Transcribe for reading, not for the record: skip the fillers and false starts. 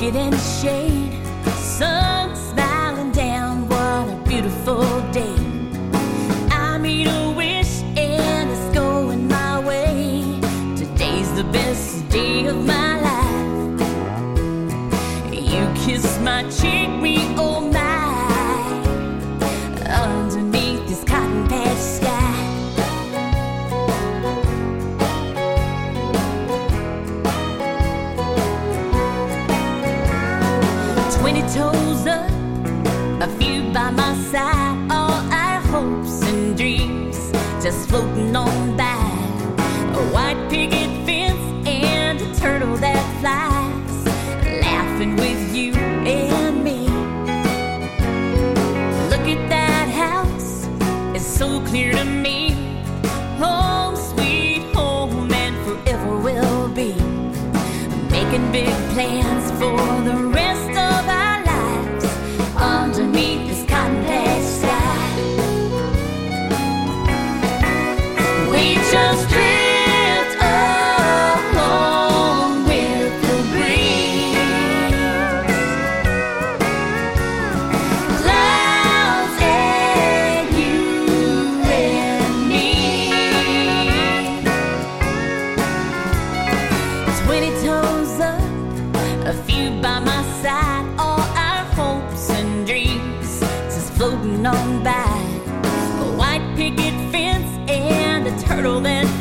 blanket and shade, sun smiling down, what a beautiful day. I made a wish and it's going my way. Today's the best day of my life. You kiss my cheek, me oh my, underneath this cotton patch sky. 20 toes up, a few by my side, all our hopes and dreams just floating on by. A white picket fence and a turtle that flies, laughing with you and me. Look at that house, it's so clear to me. Home sweet home and forever will be. Making big plans for the rest of our lives underneath this cotton patch sky. We just drift along with the breeze, clouds and you and me. 20 toes up, a few by my side, all our hopes and dreams just floating on by. A white picket fence and a turtle that